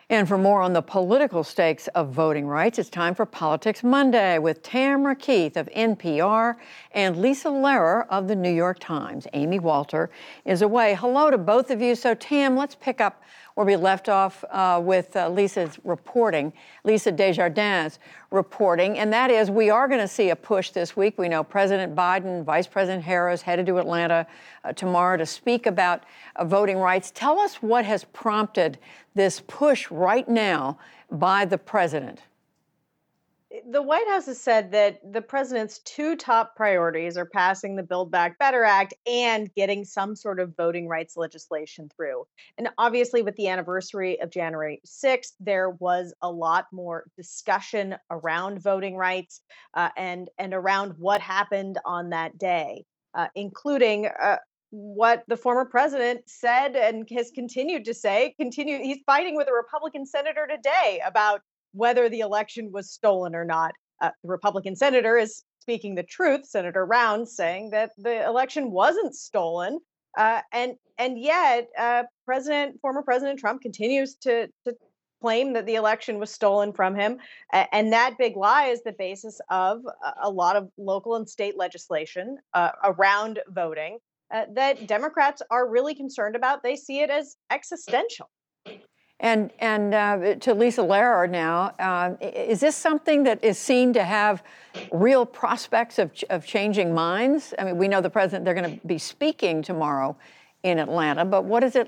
And for more on the political stakes of voting rights, it's time for Politics Monday with Tamara Keith of NPR and Lisa Lehrer of the New York Times. Amy Walter is away. Hello to both of you. So, Tam, let's pick up where we left off with Lisa's reporting, Lisa Desjardins reporting, and that is we are going to see a push this week. We know President Biden, Vice President Harris headed to Atlanta tomorrow to speak about voting rights. Tell us what has prompted this push right now by the president. The White House has said that the president's two top priorities are passing the Build Back Better Act and getting some sort of voting rights legislation through. And obviously, with the anniversary of January 6th, there was a lot more discussion around voting rights and around what happened on that day, including what the former president said and has continued to say. He's fighting with a Republican senator today about whether the election was stolen or not. The Republican senator is speaking the truth, Senator Rounds, saying that the election wasn't stolen, and yet former President Trump continues to claim that the election was stolen from him, and that big lie is the basis of a lot of local and state legislation around voting that Democrats are really concerned about. They see it as existential. And to Lisa Lehrer now, is this something that is seen to have real prospects of changing minds? I mean, we know the president, they're going to be speaking tomorrow in Atlanta, but what does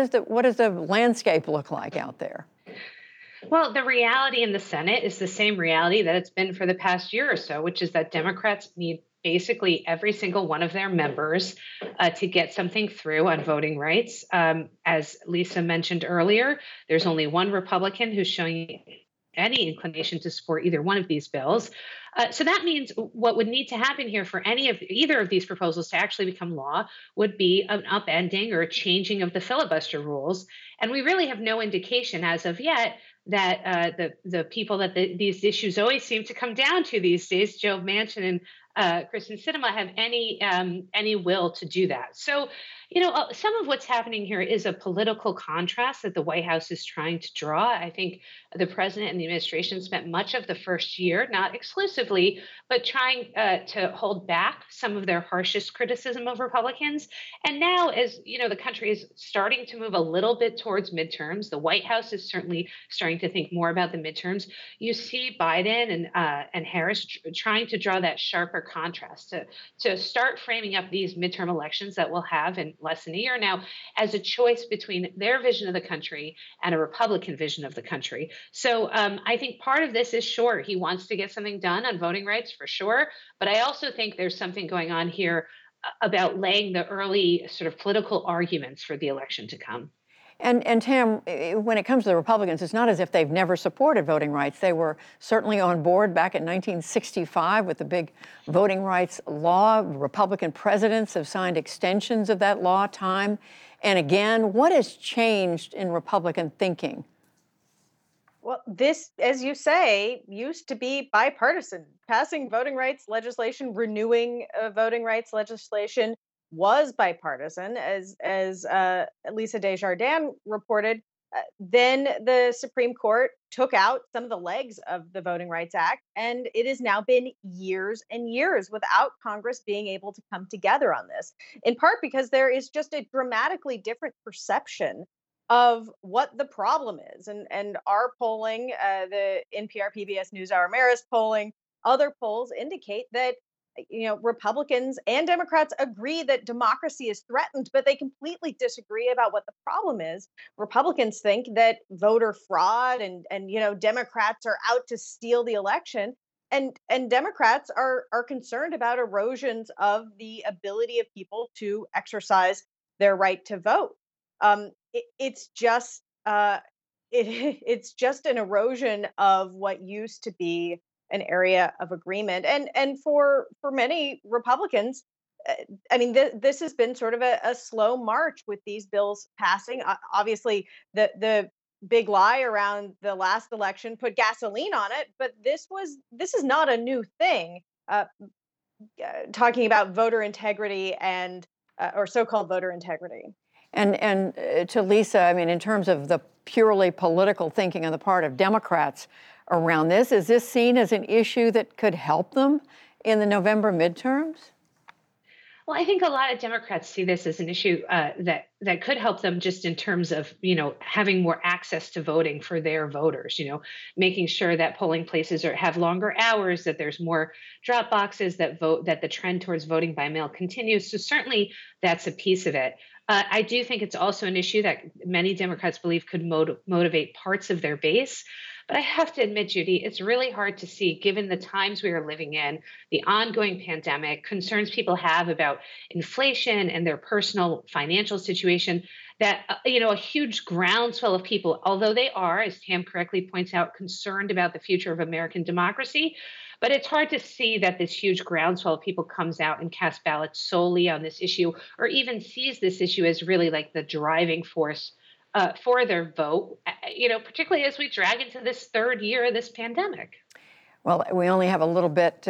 the landscape look like out there? Well, the reality in the Senate is the same reality that it's been for the past year or so, which is that Democrats need basically every single one of their members to get something through on voting rights. As Lisa mentioned earlier, there's only one Republican who's showing any inclination to support either one of these bills. So that means what would need to happen here for either of these proposals to actually become law would be an upending or a changing of the filibuster rules. And we really have no indication as of yet that the people that these issues always seem to come down to these days, Joe Manchin and Kristen Sinema, have any will to do that. So, some of what's happening here is a political contrast that the White House is trying to draw. I think the president and the administration spent much of the first year, not exclusively, but trying to hold back some of their harshest criticism of Republicans. And now, as the country is starting to move a little bit towards midterms, the White House is certainly starting to think more about the midterms. You see Biden and Harris trying to draw that sharper contrast to start framing up these midterm elections that we'll have in less than a year now as a choice between their vision of the country and a Republican vision of the country. So I think part of this is, sure, he wants to get something done on voting rights for sure, but I also think there's something going on here about laying the early sort of political arguments for the election to come. And Tam, when it comes to the Republicans, it's not as if they've never supported voting rights. They were certainly on board back in 1965 with the big voting rights law. Republican presidents have signed extensions of that law time and again. What has changed in Republican thinking? Well, this, as you say, used to be bipartisan. Passing voting rights legislation, renewing voting rights legislation was bipartisan, as Lisa Desjardins reported. Then the Supreme Court took out some of the legs of the Voting Rights Act, and it has now been years and years without Congress being able to come together on this, in part because there is just a dramatically different perception of what the problem is. And our polling, the NPR PBS NewsHour Marist polling, other polls indicate that Republicans and Democrats agree that democracy is threatened, but they completely disagree about what the problem is. Republicans think that voter fraud and Democrats are out to steal the election. And Democrats are concerned about erosions of the ability of people to exercise their right to vote. It's just it's just an erosion of what used to be an area of agreement, and for many Republicans, this has been sort of a slow march with these bills passing. Obviously, the big lie around the last election put gasoline on it, but this is not a new thing. Talking about voter integrity and or so-called voter integrity. And to Lisa, I mean, in terms of the purely political thinking on the part of Democrats around this, is this seen as an issue that could help them in the November midterms? Well, I think a lot of Democrats see this as an issue that could help them just in terms of having more access to voting for their voters. Making sure that polling places have longer hours, that there's more drop boxes, that the trend towards voting by mail continues. So certainly that's a piece of it. I do think it's also an issue that many Democrats believe could motivate parts of their base. But I have to admit, Judy, it's really hard to see, given the times we are living in, the ongoing pandemic, concerns people have about inflation and their personal financial situation, that a huge groundswell of people, although they are, as Tam correctly points out, concerned about the future of American democracy. But it's hard to see that this huge groundswell of people comes out and casts ballots solely on this issue, or even sees this issue as really like the driving force for their vote, particularly as we drag into this third year of this pandemic. Well, we only have a little bit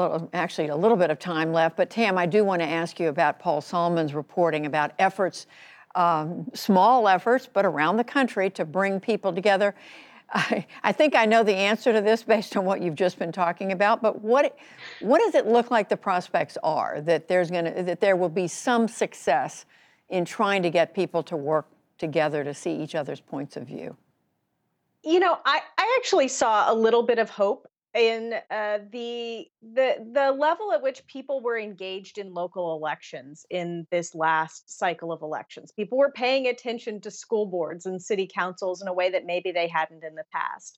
of time left. But Tam, I do want to ask you about Paul Solomon's reporting about efforts, small efforts, but around the country to bring people together. I think I know the answer to this based on what you've just been talking about. But what does it look like the prospects are that there will be some success in trying to get people to work together to see each other's points of view? I actually saw a little bit of hope in the level at which people were engaged in local elections in this last cycle of elections. People were paying attention to school boards and city councils in a way that maybe they hadn't in the past.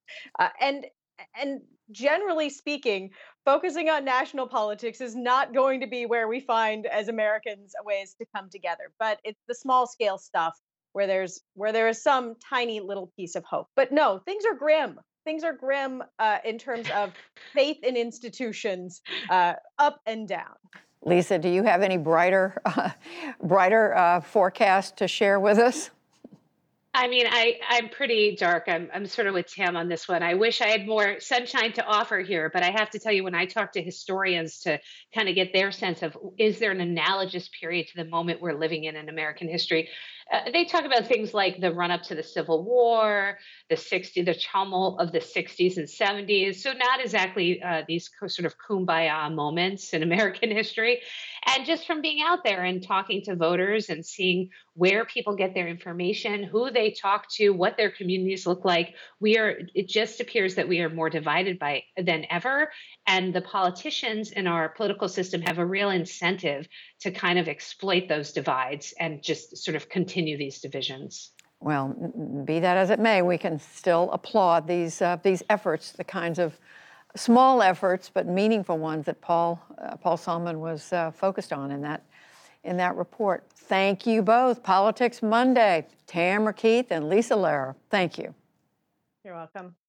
And generally speaking, focusing on national politics is not going to be where we find as Americans ways to come together. But it's the small scale stuff where there is some tiny little piece of hope. But no, things are grim. Things are grim in terms of faith in institutions, up and down. Lisa, do you have any brighter forecast to share with us? I mean, I'm pretty dark. I'm sort of with Tam on this one. I wish I had more sunshine to offer here, but I have to tell you, when I talk to historians to kind of get their sense of, is there an analogous period to the moment we're living in American history? They talk about things like the run up to the Civil War, the tumult of the 60s and 70s. So not exactly these sort of kumbaya moments in American history. And just from being out there and talking to voters and seeing where people get their information, who they talk to, what their communities look like, it just appears that we are more divided than ever. And the politicians in our political system have a real incentive to kind of exploit those divides and just sort of continue these divisions. Well, be that as it may, we can still applaud these efforts, the kinds of small efforts but meaningful ones that Paul Solomon was focused on in that report. Thank you both. Politics Monday, Tamara Keith and Lisa Lehrer. Thank you. You're welcome.